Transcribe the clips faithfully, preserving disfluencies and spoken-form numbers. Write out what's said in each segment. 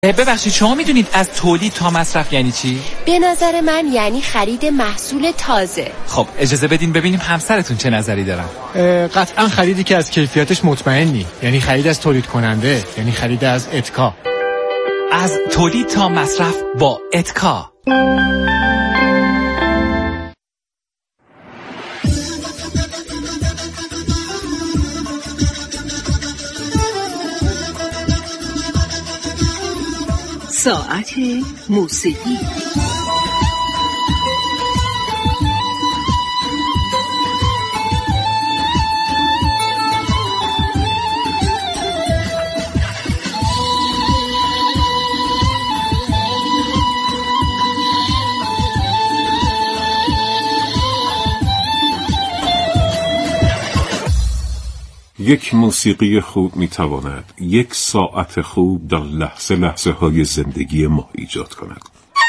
ببخشید شما میدونید از تولید تا مصرف یعنی چی؟ به نظر من یعنی خرید محصول تازه. خب اجازه بدین ببینیم همسرتون چه نظری دارن. قطعا خریدی که از کیفیتش مطمئنی، یعنی خرید از تولید کننده، یعنی خرید از اتکا. از تولید تا مصرف با اتکا. ساعت موسیقی. یک موسیقی خوب میتواند یک ساعت خوب در لحظه لحظه های زندگی ما ایجاد کند.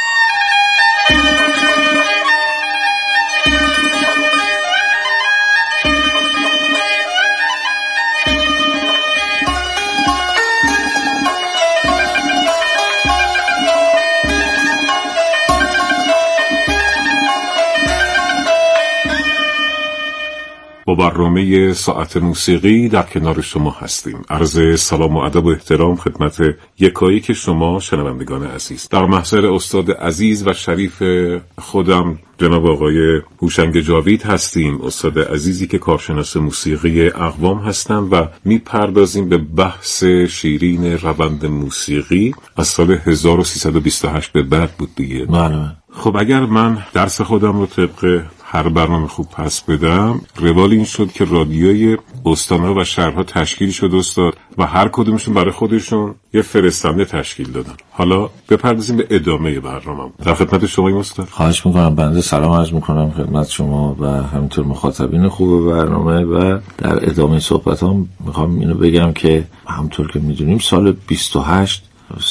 با برنامه ساعت موسیقی در کنار شما هستیم. عرض سلام و ادب و احترام خدمت یکایک شما شنوندگان عزیز. در محضر استاد عزیز و شریف خودم جناب آقای هوشنگ جاوید هستیم، استاد عزیزی که کارشناس موسیقی اقوام هستند و میپردازیم به بحث شیرین روند موسیقی از سال هزار و سیصد و بیست و هشت به بعد بود دیگه. بله. خب اگر من درس خودم رو طبق هر برنامه خوب پس بدم، روال این شد که رادیوی استان‌ها و شهرها تشکیل شد استاد و هر کدومشون برای خودشون یه فرستنده تشکیل دادن. حالا بپردازیم به ادامه برنامه. در خدمت شما این استاد. خواهش میکنم. بنده سلام عرض میکنم خدمت شما و همینطور مخاطبین خوب برنامه و در ادامه صحبتام میخوام اینو بگم که همونطور که میدونیم سال بیست و هشت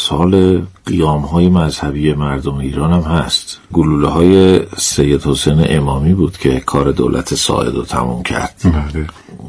سال قیام‌های مذهبی مردم ایران هم هست. گلوله های سید حسین امامی بود که کار دولت ساعد رو تموم کرد. بله.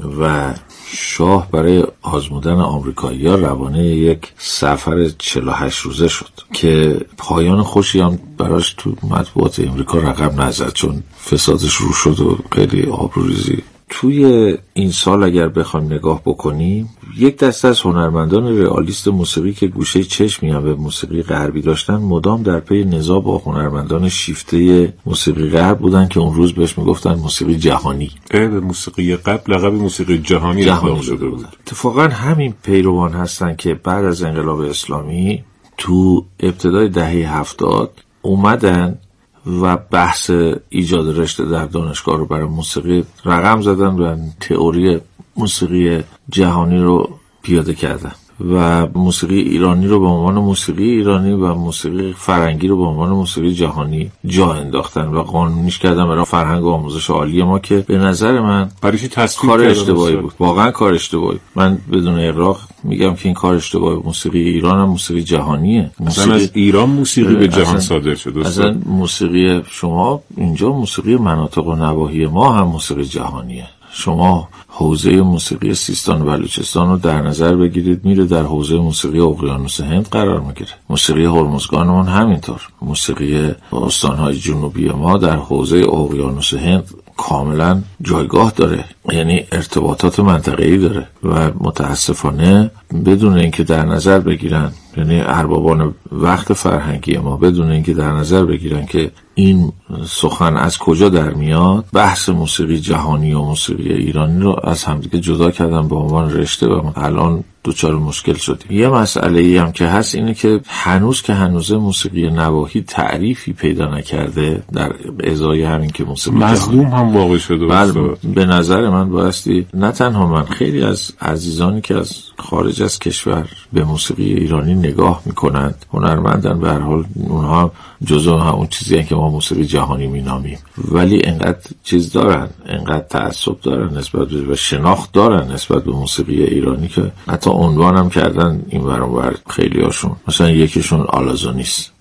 و شاه برای آزمودن آمریکایی‌ها روانه یک سفر چهل و هشت روزه شد که پایان خوشی هم براش تو مطبوعات امریکا رقم نزد، چون فسادش رو شد و خیلی آبروریزی. توی این سال اگر بخوایم نگاه بکنیم، یک دسته از هنرمندان رئالیست موسیقی که گوشه چشمی هم به موسیقی غربی داشتن مدام در پی نزاع با هنرمندان شیفته موسیقی غرب بودن که اون روز بهش میگفتن موسیقی جهانی. به موسیقی قبل لقب موسیقی جهانی جهانی شده بود. اتفاقا همین پیروان هستن که بعد از انقلاب اسلامی تو ابتدای دهه هفتاد اومدن و بحث ایجاد رشته در دانشگاه رو برای موسیقی رقم زدن و تئوری موسیقی جهانی رو پیاده کردن و موسیقی ایرانی رو به عنوان موسیقی ایرانی و موسیقی فرنگی رو به عنوان موسیقی جهانی جا انداختن و قانونیش کردن برای فرهنگ و آموزش عالی ما که به نظر من کار اشتباهی بود. واقعا کار اشتباهی. من بدون اغراق میگم که این کار اشتباهی. موسیقی ایران هم موسیقی جهانیه. موسیقی از ایران موسیقی به جهان صادر شده. اصلا موسیقی شما اینجا موسیقی مناطق و نواحی ما هم موسیقی جهانیه. شما حوزه موسیقی سیستان و بلوچستان رو در نظر بگیرید، میره در حوزه موسیقی اقیانوس هند قرار میگیره. موسیقی هرمزگانمون همینطور. موسیقی استانهای جنوبی ما در حوزه اقیانوس هند کاملا جایگاه داره، یعنی ارتباطات منطقه‌ای داره و متاسفانه بدون اینکه در نظر بگیرن، یعنی اربابان وقت فرهنگی ما بدون اینکه در نظر بگیرن که این سخن از کجا در میاد، بحث موسیقی جهانی و موسیقی ایرانی رو از همدیگه جدا کردن به عنوان رشته و الان دوچار مشکل شدیم. یه مسئله ای هم که هست اینه که هنوز که هنوز موسیقی نواحی تعریفی پیدا نکرده در ازای همین که موسیقی مظلوم هم واقع شده. بله، به نظر من بایستی نه تنها من، خیلی از عزیزانی که از خارج از کشور به موسیقی ایرانی نگاه میکنند، هنرمندن، به هر حال اونها جزو همون چیزی هستن که ما موسیقی جهانی مینامیم، ولی انقدر چیز دارن، انقدر تعصب دارن نسبت به و شناخت دارن نسبت به موسیقی ایرانی که حتی عنوانم کردن این ور اون ور خیلی هاشون. مثلا یکیشون آلازونیست.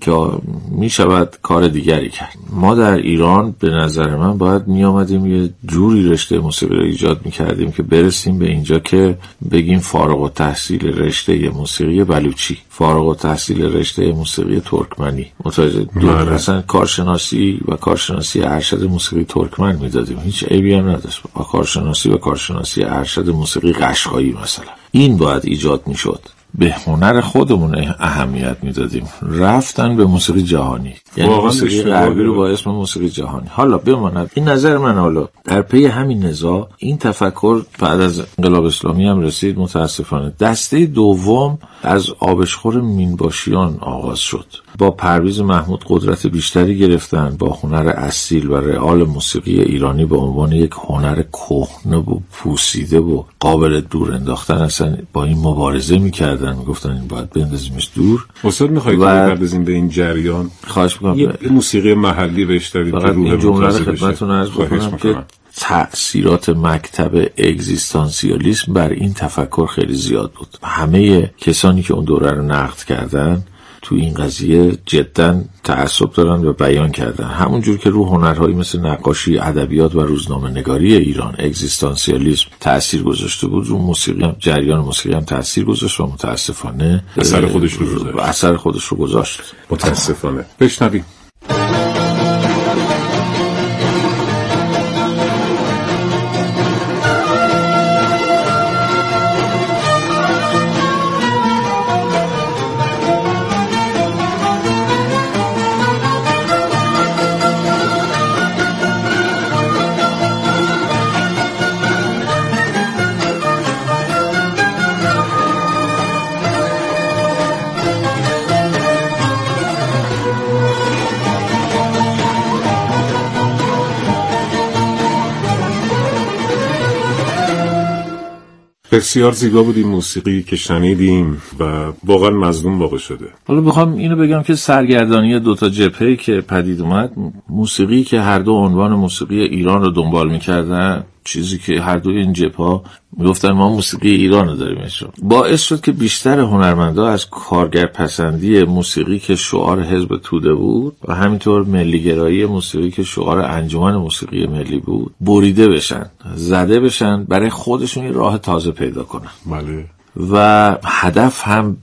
که می شود کار دیگری کرد. ما در ایران به نظر من باید می آمدیم یه جوری رشته موسیقی رو ایجاد می کردیم که برسیم به اینجا که بگیم فارغ التحصیل رشته موسیقی بلوچی، فارغ التحصیل رشته موسیقی ترکمنی، متوجه مثلا کارشناسی و کارشناسی ارشد موسیقی ترکمن میدادیم، هیچ عیبی هم نداشت. با کارشناسی و کارشناسی ارشد موسیقی قشقایی مثلا این باید ایجاد میشد. به هنر خودمون اهمیت میدادیم، رفتن به موسیقی جهانی، یعنی موسیقی غربی رو با اسم موسیقی جهانی. حالا بماند این نظر من. حالا در پی همین نزاع این تفکر بعد از انقلاب اسلامی هم رسید متاسفانه. دسته دوم از آبشخور مینباشیان آغاز شد. با پرویز محمود قدرت بیشتری گرفتن، با هنر اصیل و رئال موسیقی ایرانی به عنوان یک هنر کهنه و پوسیده و قابل دور انداختن اصلا با این مبارزه میکردن، میگفتن این باید بندازیمش دور. استاد میخواید بپردازیم به این جریان؟ خواهش میکنم. یه موسیقی محلی بهش دارید که روح جمله رو خدمتتون عرض بکنم که تأثیرات مکتب اگزیستانسیالیسم بر این تفکر خیلی زیاد بود. همه کسانی که اون دوره رو نقد کردن تو این قضیه جداً تعصب دارن و بیان کردن. همونجور که رو هنرهایی مثل نقاشی، ادبیات و روزنامه نگاری ایران اگزیستانسیالیسم تأثیر گذاشته بود، رو موسیقی هم، جریان موسیقی هم تأثیر گذاشت و متاسفانه اثر خودش رو گذاشت. اثر خودش رو گذاشت متاسفانه. بشنویم. بسیار زیبا بود این موسیقی که شنیدیم و واقعا مظلوم واقع شده. حالا بخوام اینو بگم که سرگردانی دوتا جبهه‌ای که پدید اومد، موسیقی که هر دو عنوان موسیقی ایران رو دنبال می‌کردن، چیزی که هر دوی این جبهه‌ها میگفتن ما موسیقی ایران رو داریم اجرا، باعث شد که بیشتر هنرمندا از کارگرپسندی موسیقی که شعار حزب توده بود و همینطور ملیگرایی موسیقی که شعار انجمن موسیقی ملی بود بریده بشن، زده بشن، برای خودشون یه راه تازه پیدا کنن. بله. و هدف هم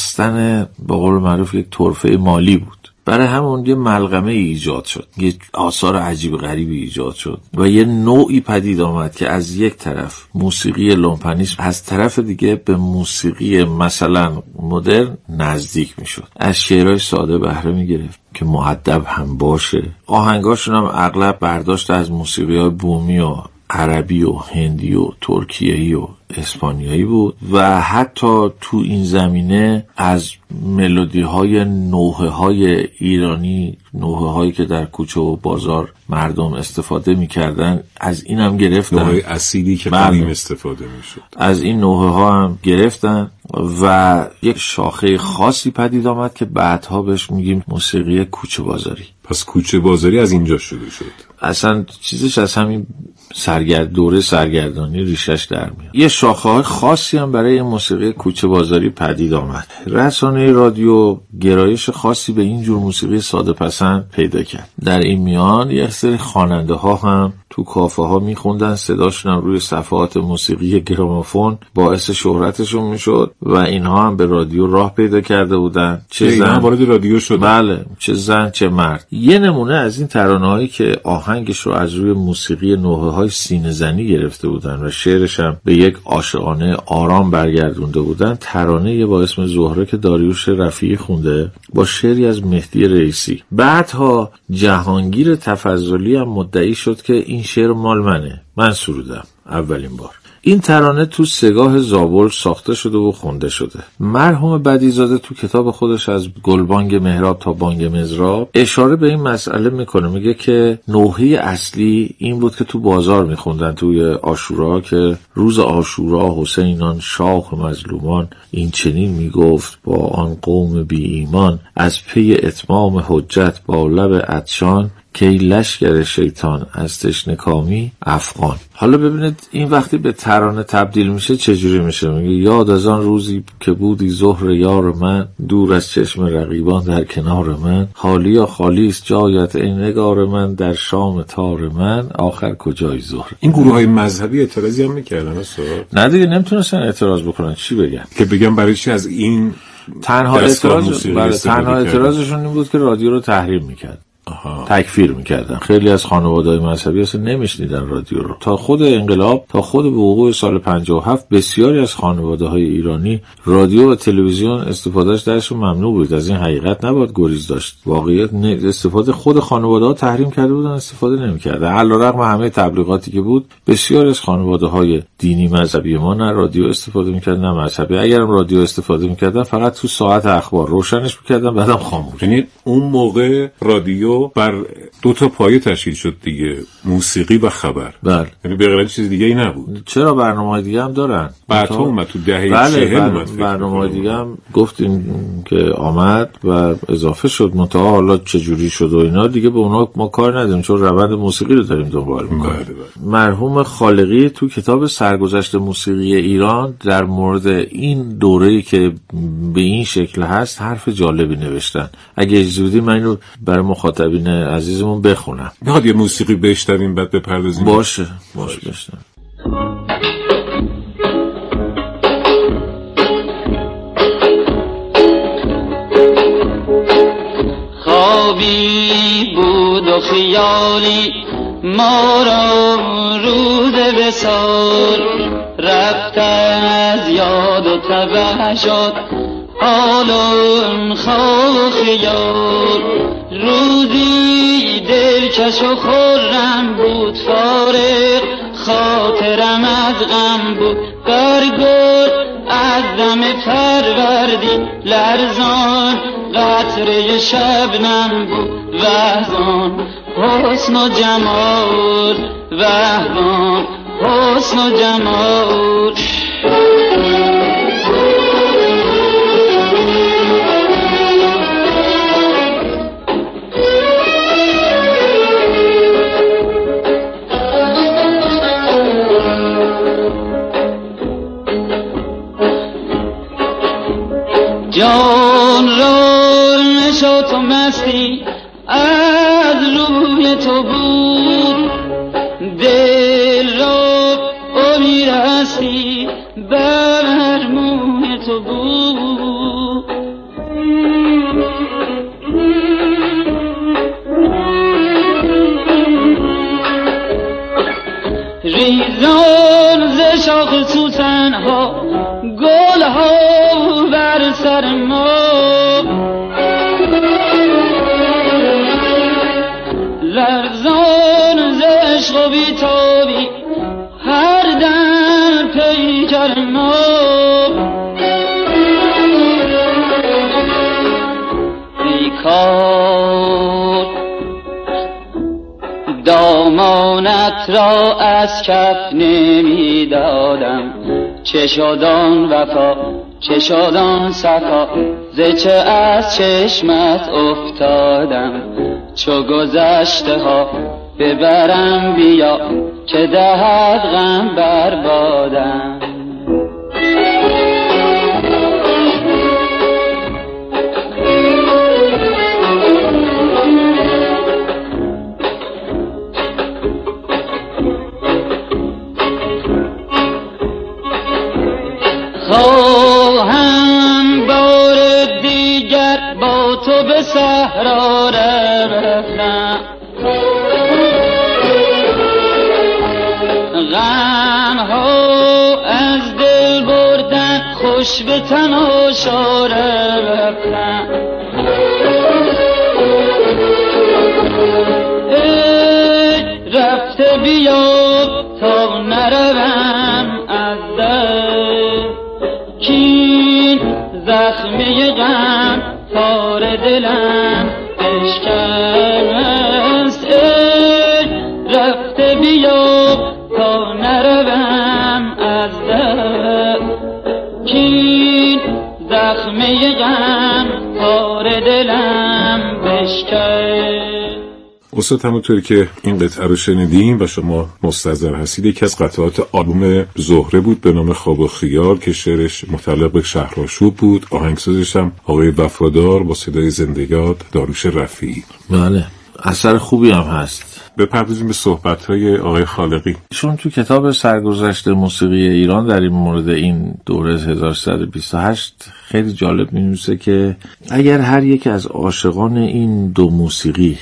بستن به قول معروف یک طرفه مالی بود. برای همون یه ملغمه ایجاد شد، یه آثار عجیب غریبی ایجاد شد و یه نوعی پدید آمد که از یک طرف موسیقی لومپنیسم، از طرف دیگه به موسیقی مثلا مدرن نزدیک میشد. از شعرهای ساده بهره میگرفت که مؤدب هم باشه. آهنگاشون هم اغلب برداشت از موسیقی‌های بومی و عربی و هندی و ترکیه‌ای و اسپانیایی بود و حتی تو این زمینه از ملودی های نوحه های ایرانی، نوحه هایی که در کوچه و بازار مردم استفاده میکردن، از این هم گرفتن، نوحه اصیلی که قدیم استفاده میشد، از این نوحه ها هم گرفتن و یک شاخه خاصی پدید آمد که بعدها بهش میگیم موسیقی کوچه بازاری. پس کوچه بازاری از اینجا شروع شد. اصلا چیزش از همین سرگرد دوره سرگردانی ریشش در میاد. یه شاخه‌های خاصی هم برای موسیقی کوچه بازاری پدید آمد. رسانه رادیو گرایش خاصی به این جور موسیقی ساده پسند پیدا کرد. در این میان یک سری خواننده ها هم تو کافه ها میخوندن، صداشون هم روی صفحات موسیقی گرامافون باعث شهرتشون میشد و اینها هم به رادیو راه پیدا کرده بودن. چه زن وارد رادیو شد. بله، چه زن چه مرد. یه نمونه از این ترانه‌هایی که آهنگش رو از روی موسیقی نوحه‌های سینه‌زنی گرفته بودن و شعرش هم به یک عاشقانه آرام برگردونده بودن، ترانه با اسم زهره که داریوش رفیعی خونده با شعری از مهدی رئیسی. بعدها جهانگیر تفضلی هم مدعی شد که این شعر مال منه، من سرودم اولین بار. این ترانه تو سگاه زابل ساخته شده و خونده شده. مرحوم بدیزاده تو کتاب خودش از گلبانگ مهراب تا بانگ مزراب اشاره به این مسئله میکنه، میگه که نوحه اصلی این بود که تو بازار میخوندن توی عاشورا که روز عاشورا حسینان شاه مظلومان این چنین میگفت با آن قوم بی ایمان، از پی اتمام حجت با لب عطشان که لشکر شیطان از تشنه کامی افغان. حالا ببینید این وقتی به ترانه تبدیل میشه چجوری میشه؟ میگه یاد از آن روزی که بودی زهر یار من، دور از چشم رقیبان در کنار من، خالی یا خالی است جایت ای نگار من، در شام تار من، آخر کجای زهر. این گروه های مذهبی اعتراضی هم میکردن اصلا؟ نه دیگه نمیتونستن اعتراض بکنن. چی بگن؟ که بگم برای چی از این تنها اعتراض برای تنها اعتراضشون این بود که رادیو رو تحریم میکرد. آها. تکفیر میکردن. خیلی از خانواده‌های مذهبی اصلا نمیشنیدن رادیو رو. تا خود انقلاب، تا خود به وقوع سال پنجاه و هفت، بسیاری از خانواده‌های ایرانی رادیو و تلویزیون استفادهش درشون ممنوع بود. از این حقیقت نباید گریز داشت. واقعیت استفاده خود خانواده‌ها تحریم کرده بودن، استفاده نمی‌کردن. علیرغم همه تبلیغاتی که بود، بسیاری از خانواده‌های دینی مذهبی ما نه رادیو استفاده می‌کردن نه مذهبی. اگرم رادیو استفاده می‌کردن فقط تو ساعت اخبار روشنش می‌کردن، بعدم خاموش. یعنی اون موقع رادیو بر دو تا پایه تشکیل شد دیگه، موسیقی و خبر. بله. یعنی به غیر از چیز دیگه ای نبود. چرا برنامه‌های دیگه هم دارن؟ بعد تو اومد تو دهه بله چهل اومد. برنامه‌های دیگه هم گفتیم که آمد و اضافه شد، منتها حالا چه جوری شد و اینا دیگه به اونا ما کار نداریم، چون روند موسیقی رو داریم دنبال می‌کنیم. مرحوم خالقی تو کتاب سرگذشت موسیقی ایران در مورد این دوره‌ای که به این شکل هست حرف جالبی نوشتن. اگه اجازه بدید من اینو برای مخاطبین عزیزمون بخونم. میخواد یه موسیقی بشنویم بعد بپردازیم؟ باشه باشه بشنویم. خوابی بود و خیالی ما را روز وصال، رفت از یاد و تبه شد حال و خواب و خیال. روزی دلکش و خرم بود، فارغ خاطرم از غم بود. برگل از دم فروردین لرزان قطره شبنم بود. وحزان حسن و جمال، وحزان حسن و جمال. جان را نشاط و مستی از روی تو بود، دل را امید هستی بر موی تو بود. ریزان ز شاخ سوسن ها گل ها بر سر ما، لرزان ز عشق و بی‌تابی هر دم پیکر ما. بیکار دامانت را از کف نمی دادم، چه شدان وفا چه شدان صفا، ز چه از چشمت افتادم. چو گذشته ها ببرم بیا که دهد غم بربادم. خواهم بار دیگر با تو به صحرا رفتم، غم ها از دل بردن خوش به تماشا رفتم. ای رفته بیا تا نروم از دل، کین زخمه غم تار دلم اشکست. ای رفته بیا تا نروم از دل، کین زخمه غم تار دلم بشکست. استاد همونطوری که این قطعه رو شنیدیم و شما مستحضر هستید، یکی از قطعات آلبوم زهره بود به نام خواب و خیال که شعرش متعلق به شهرآشوب بود، آهنگسازش هم آقای وفادار با صدای زنده‌یاد داریوش رفیعی. بله، اثر خوبی هم هست. بپردازیم به صحبت‌های آقای خالقی. چون تو کتاب سرگذشت موسیقی ایران در این مورد این دوره هزار و سیصد و بیست و هشت خیلی جالب می‌نویسه که اگر هر یک از عاشقان این دو موسیقی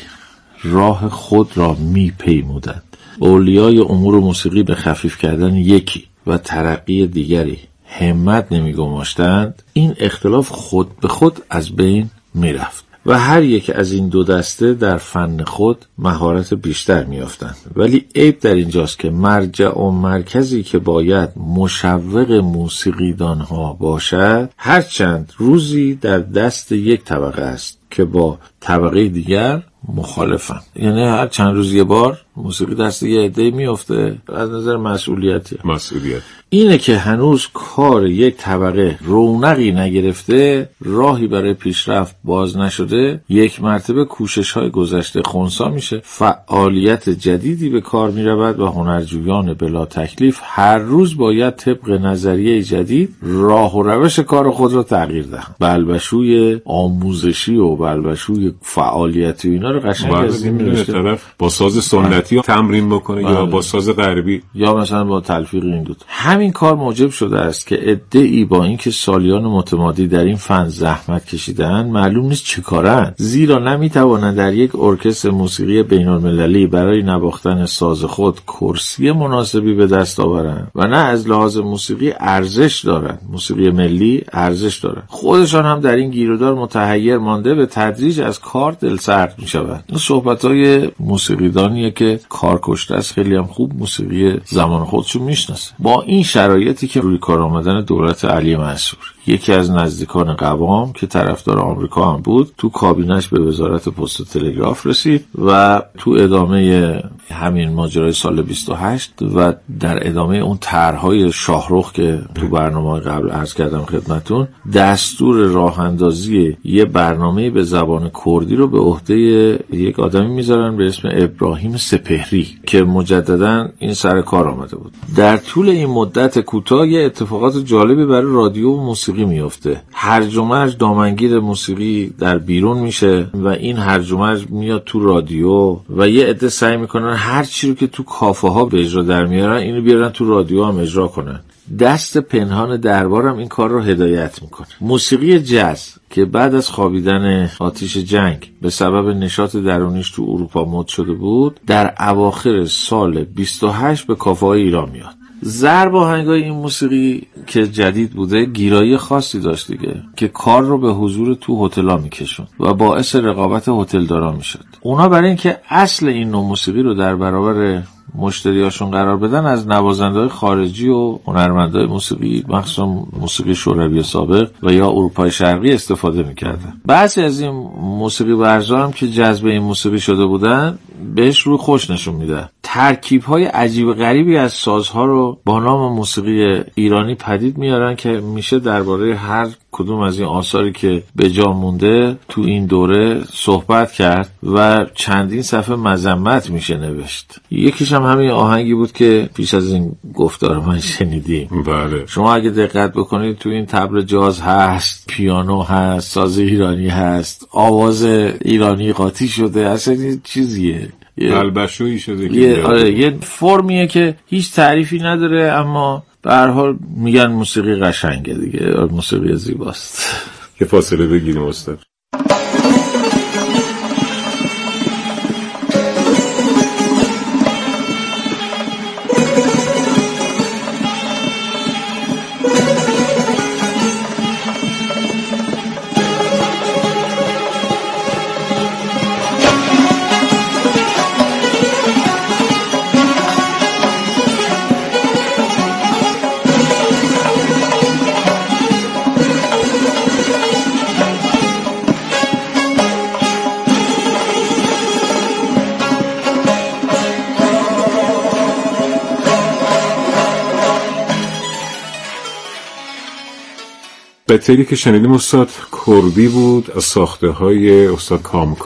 راه خود را می‌پیمودند، اولیای امور موسیقی به خفیف کردن یکی و ترقی دیگری همت نمی‌گماشتند، این اختلاف خود به خود از بین می‌رفت و هر یک از این دو دسته در فن خود مهارت بیشتر می‌یافتند. ولی عیب در اینجاست که مرجع و مرکزی که باید مشوق موسیقیدانها باشد هرچند روزی در دست یک طبقه است که با طبقه دیگر مخالفن. یعنی هر چند روز یه بار موسیقی دست یه عده میفته از نظر مسئولیتی. مسئولیت اینه که هنوز کار یک طبقه رونقی نگرفته، راهی برای پیشرفت باز نشده، یک مرتبه کوشش‌های گذشته خنثی میشه، فعالیت جدیدی به کار میرود و هنرجویان بلا تکلیف هر روز باید طبق نظریه جدید راه و روش کار خود را تغییر دهند. بلبشوی آموزشی و بلبشوی فعالیتی اینا رو قشنگ از این طرف با ساز سنتی تمرین بکنه بله. یا با ساز غربی یا مثلا با تلفیق این دو. همین کار موجب شده است که عده‌ای با اینکه سالیان متمادی در این فن زحمت کشیدند معلوم نیست چه کارند، زیرا نمیتوانند در یک ارکستر موسیقی بین‌المللی برای نواختن ساز خود کرسی مناسبی به دست آورند و نه از لحاظ موسیقی ارزش دارند. موسیقی ملی ارزش دارند. خودشان هم در این گیرودار متحیر مانده به تدریج از کار دلسرد میشوند. این صحبت‌های موسیقیدانیه که کار کشته است، خیلی هم خوب موسیقی زمان خودشون میشناسه. با این شرایطی که روی کار آمدن دولت علی منصور، یکی از نزدیکان قوام که طرفدار آمریکا هم بود، تو کابینش به وزارت پست و تلگراف رسید و تو ادامه همین ماجرای سال بیست و هشت و در ادامه اون طرح‌های شاهرخ که تو برنامه قبل عرض کردم خدمتون، دستور راه اندازی یه برنامه به زبان کردی رو به عهده یک آدمی میذارن به اسم ابراهیم سپهری که مجدداً این سر کار آمده بود. در طول این مدت کوتاه یه اتفاقات جالبی برای رادیو و موسیقی میفته. هرج و مرج دامنگیر موسیقی در بیرون میشه و این هرج و مرج میاد تو رادیو و یه عده سعی میکنن هر چی رو که تو کافه ها به اجرا در میارن اینو بیارن تو رادیو هم اجرا کنن. دست پنهان دربارم این کار رو هدایت میکنه. موسیقی جاز که بعد از خوابیدن آتش جنگ به سبب نشاط درونیش تو اروپا مد شده بود، در اواخر سال بیست و هشت به کافه های ایران میاد. ضرب آهنگای این موسیقی که جدید بوده گیرایی خاصی داشت دیگه که کار رو به حضور تو هتل‌ها میکشون و باعث رقابت هتلدارا میشد. اونا برای اینکه اصل این نوع موسیقی رو در برابر مشتریاشون قرار بدن از نوازنده‌های خارجی و هنرمندای موسیقی مخصوصا موسیقی شوروی سابق و یا اروپای شرقی استفاده میکردن. بعضی از این موسیقی ورزا هم که جذب این موسیقی شده بودن بهش روی خوش نشون میدن. ترکیب‌های عجیب غریبی از سازها رو با نام موسیقی ایرانی پدید میارن که میشه درباره هر کدوم از این آثاری که به جا مونده تو این دوره صحبت کرد و چندین صفحه مذمت میشه نوشت. یکیش هم همین آهنگی بود که پیش از این گفتار من شنیدیم. بله. شما اگه دقت بکنید تو این طبل جاز هست، پیانو هست، ساز ایرانی هست، آواز ایرانی قاطی شده، اصلا این چیزیه بلبشویی شده که یه, آره، یه فرمیه که هیچ تعریفی نداره اما به هر حال میگن موسیقی قشنگه دیگه، موسیقی زیباست. یه فاصله بگیریم استاد. قطعه‌ای که شنیدیم استاد کردی بود از ساخته های استاد کامکار.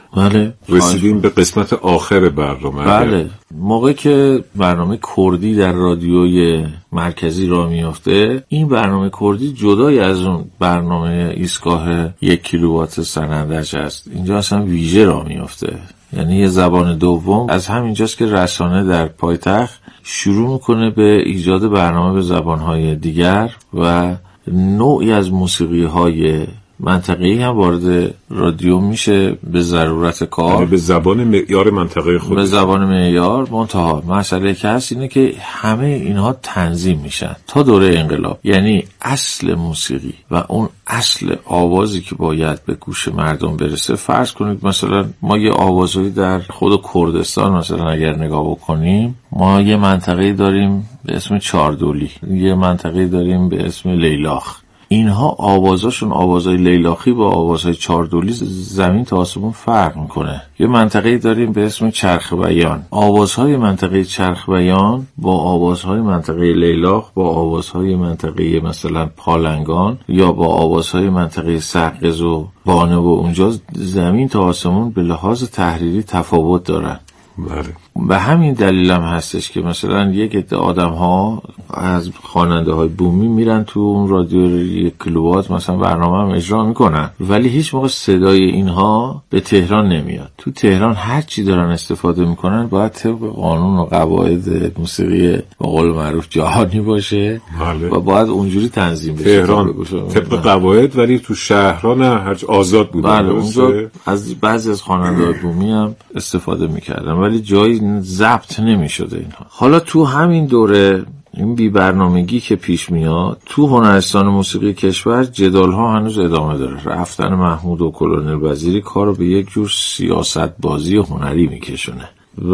بله. رسیدیم به قسمت آخر برنامه. بله. موقع که برنامه کردی در رادیوی مرکزی راه میفته، این برنامه کردی جدای از اون برنامه ایستگاه یک کیلووات سنندج است. اینجا اصلا ویژه راه میفته، یعنی یه زبان دوم. از همینجاست که رسانه در پایتخت شروع میکنه به ایجاد برنامه به زبانهای دیگر و نوعی از موسیقی‌های منطقه‌ای هم وارد رادیو میشه به ضرورت کار، به زبان معیار منطقه خود، به زبان معیار. منتها مسئله که هست اینه که همه اینها تنظیم میشن تا دوره انقلاب. یعنی اصل موسیقی و اون اصل آوازی که باید به گوش مردم برسه، فرض کنید مثلا ما یه آوازهایی در خود کردستان مثلا اگر نگاه بکنیم، ما یه منطقه‌ای داریم به اسم چاردولی، یه منطقه‌ای داریم به اسم لیلاخ. اینها آوازاشون، آوازهای لیلاخی با آوازهای چاردولی زمین تا آسمون فرق میکنه. یه منطقه‌ای داریم به اسم چرخ بیان، آوازهای منطقه چرخ بیان با آوازهای منطقه لیلاخ، با آوازهای منطقه مثلا پالنگان یا با آوازهای منطقه سقز و بانه و اونجا زمین تا آسمون به لحاظ تحریری تفاوت دارن. بله. به همین دلیل هم هستش که مثلا یک عده آدم ها از خواننده های بومی میرن تو اون رادیو یک کیلووات مثلا برنامه هم اجرا میکنن، ولی هیچ موقع صدای اینها به تهران نمیاد. تو تهران هر چی دارن استفاده میکنن باید طبق قانون و قواعد موسیقی به قول معروف جهانی باشه. بله. و باید اونجوری تنظیم بشه. تهران طبق قواعد، ولی تو شهرها نه، هرچ آزاد بودن. بله. اونجا از بعضی از خواننده های بومی هم استفاده میکردن، ولی جایی ضبط نمی‌شده اینها. حالا تو همین دوره این بی برنامگی که پیش میاد تو هنرستان موسیقی کشور، جدال ها هنوز ادامه داره. رفتن محمود و کلونل وزیری کارو به یک جور سیاست بازی هنری میکشونه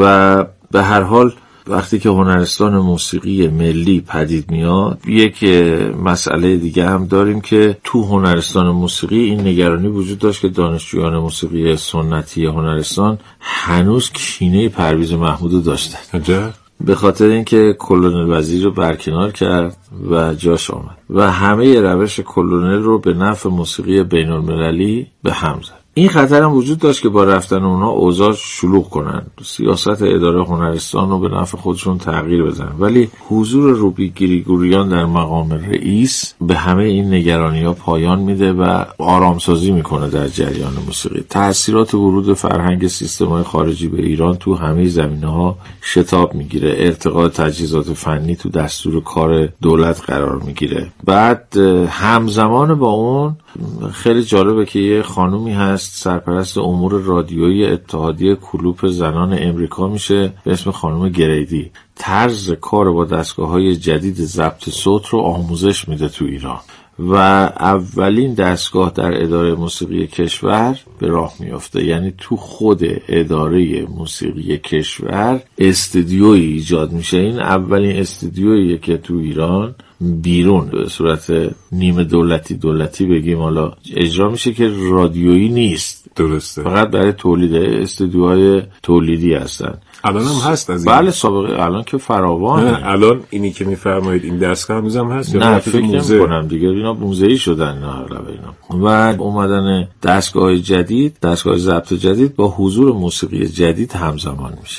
و به هر حال وقتی که هنرستان موسیقی ملی پدید میاد، یک مسئله دیگه هم داریم که تو هنرستان موسیقی این نگرانی وجود داشت که دانشجویان موسیقی سنتی هنرستان هنوز کینه پرویز محمودو داشتن، به خاطر اینکه کلونل وزیر رو برکنار کرد و جاش آمد و همه روش کلونل رو به نفع موسیقی بین المللی به هم زد. این خطر هم وجود داشت که با رفتن اونها اوضاع شلوغ کنن، سیاست اداره هنرستان رو به نفع خودشون تغییر بدن. ولی حضور روبی گریگوریان در مقام رئیس به همه این نگرانی‌ها پایان میده و آرامسازی میکنه در جریان موسیقی. تأثیرات ورود فرهنگ سیستم‌های خارجی به ایران تو همه زمینه‌ها شتاب میگیره. ارتقاء تجهیزات فنی تو دستور کار دولت قرار میگیره. بعد همزمان با اون خیلی جالبه که یه خانومی هست سرپرست امور رادیویی اتحادیه کلوپ زنان امریکا میشه به اسم خانم گریدی. طرز کار با دستگاه‌های جدید ضبط صوت رو آموزش میده تو ایران و اولین دستگاه در اداره موسیقی کشور به راه میفته. یعنی تو خود اداره موسیقی کشور استودیویی ایجاد میشه. این اولین استودیویی که تو ایران بیرون به صورت نیمه دولتی دولتی بگیم حالا اجرا میشه که رادیویی نیست. درسته. فقط برای تولید، استودیوهای تولیدی هستن. الان هم هست از این؟ بله سابقه الان که فراوانه. الان اینی که میفرمایید این دستگاه هنوز هم هست؟ نه فکر نمی کنم دیگه، اینا موزه‌ای شدن نه اینا. و اومدن دستگاه جدید، دستگاه ضبط جدید با حضور موسیقی جدید همزمان میشه.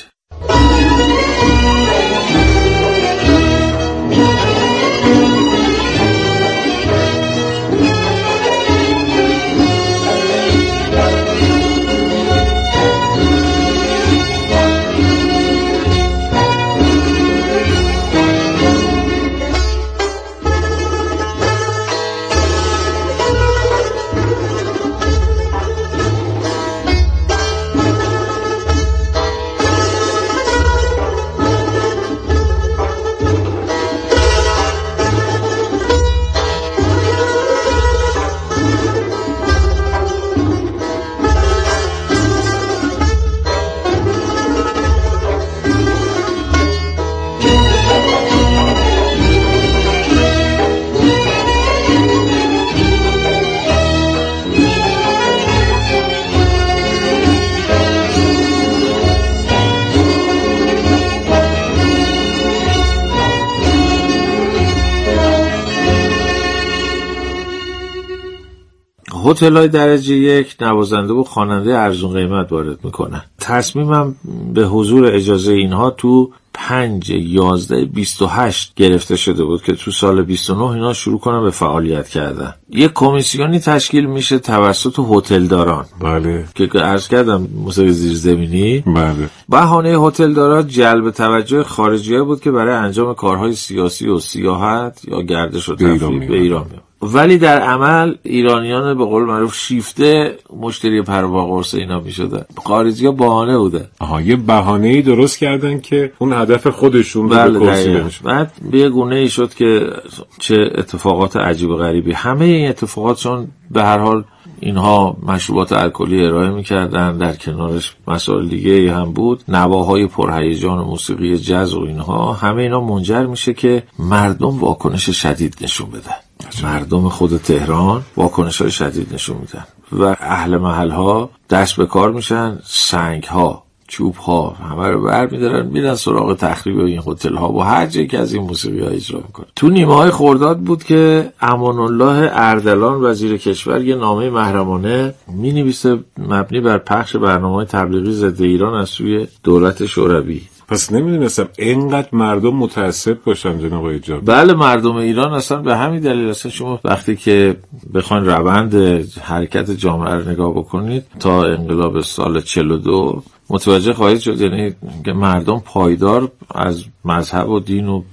هتل‌های درجه یک نوازنده و خواننده ارزون قیمت وارد میکنن. تصمیمم به حضور اجازه اینها تو پنج یازده بیست و هشت گرفته شده بود که تو سال بیست و نه اینا شروع کنن به فعالیت کردن. یک کمیسیونی تشکیل میشه توسط هتلداران. بله. که عرض کردم موسیقی زیرزمینی. بله. بهانه هتلداران جلب توجه خارجی‌ها بود که برای انجام کارهای سیاسی و سیاحت یا گردش و تفریح به ایران میاد. ولی در عمل ایرانیان به قول معروف شیفته مشتری پروا قرص اینا میشدن. خارجی‌ها بهانه بوده. آها، یه بهانه‌ای درست کردن که اون هدف خودشون بله به کرسی بنشون. بعد به یه گونه‌ای شد که چه اتفاقات عجیب و غریبی. همه این اتفاقات چون به هر حال اینها مشروبات الکلی ارائه می‌کردن، در کنارش مسائل دیگه هم بود، نواهای پرهیجان و موسیقی جاز و اینها، همه اینا منجر میشه که مردم واکنش شدید نشون بدن. مردم خود تهران واکنش‌های شدید نشون میدن و اهل محل‌ها دست به کار میشن، سنگ‌ها، چوب‌ها همه رو برمی‌دارن میرن سراغ تخریب این هتل‌ها و هر جایی که از این موسیقی‌ها اجرا می‌کنن. تو نیمه‌های خرداد بود که امان الله اردلان وزیر کشور یه نامه محرمانه می‌نویسه مبنی بر پخش برنامه‌های تبلیغی ضد ایران از سوی دولت شوروی. پس نمیدونستم اینقدر مردم متعصب باشن جناب آقای جابر. بله، مردم ایران اصلا به همین دلیل اصلا شما وقتی که بخواید روند حرکت جامعه رو نگاه بکنید تا انقلاب سال چهل و دو متوجه خواهید شد، یعنی که مردم پایدار از مذهب و دین و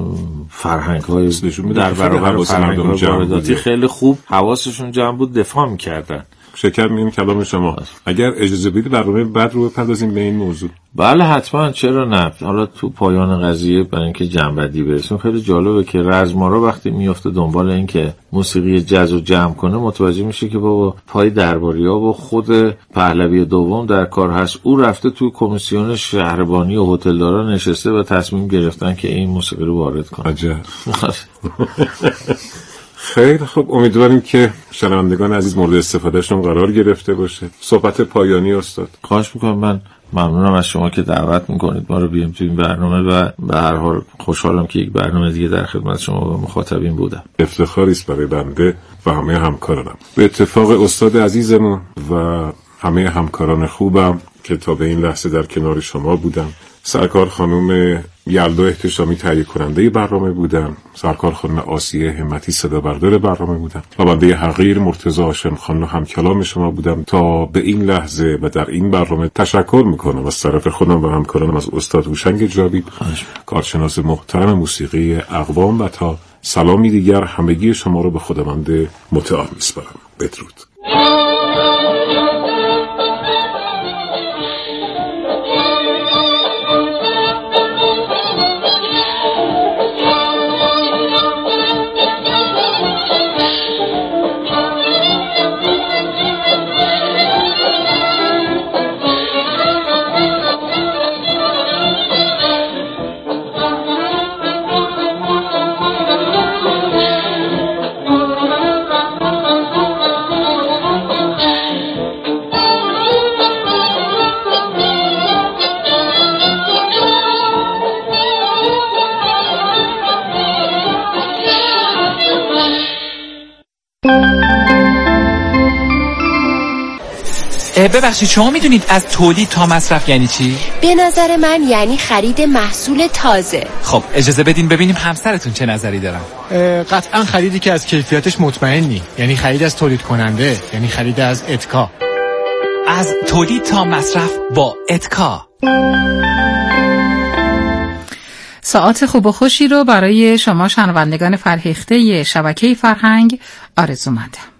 فرهنگ‌های در برابر فرهنگ‌های وارداتی خیلی خوب حواسشون جمع بود، دفاع می‌کردن. شکر می‌کنم کلام شما. اگر اجازه بدید برنامه بعد رو بپردازیم به این موضوع. بله حتما، چرا نه. حالا تو پایان قضیه برای اینکه جنبندی برسیم، خیلی جالبه که رزمارا وقتی میفته دنبال این که موسیقی جاز رو جمع کنه متوجه میشه که بابا پای درباری‌ها و خود پهلوی دوم در کار هست. او رفته تو کمیسیون شهربانی و هتلدارا نشسته و تصمیم گرفتن که این موسیقی رو وارد کنه. عجب. خیلی خب، امیدواریم که شنوندگان عزیز مورد استفادهشون قرار گرفته باشه. صحبت پایانی استاد. خواهش میکنم. من ممنونم از شما که دعوت میکنید ما رو بیام تو این برنامه و به هر حال خوشحالم که یک برنامه دیگه در خدمت شما و مخاطبین بودم. افتخاری است برای بنده و همه همکارانم. به اتفاق استاد عزیزمون و همه همکاران خوبم که تا به این لحظه در کنار شما بودم، سرکار خانم یلدا احتشامی تهیه کننده برنامه بودن، سرکار خانم آسیه همتی صدا بردار برنامه بودن و بنده حقیر مرتضی هاشم خان هم کلام شما بودم. تا به این لحظه و در این برنامه تشکر میکنم از طرف خودم و همکارانم، از استاد هوشنگ جاوید، کارشناس محترم موسیقی اقوام، و تا سلامی دیگر همگی شما رو به خداوند متعال میسپارم. بدرود. ببخشید شما میدونید از تولید تا مصرف یعنی چی؟ به نظر من یعنی خرید محصول تازه. خب اجازه بدین ببینیم همسرتون چه نظری دارن. قطعا خریدی که از کیفیتش مطمئنی، یعنی خرید از تولید کننده، یعنی خرید از اتکا. از تولید تا مصرف با اتکا. ساعت خوب و خوشی رو برای شما شنوندگان فرهیخته شبکه فرهنگ آرزو مندم.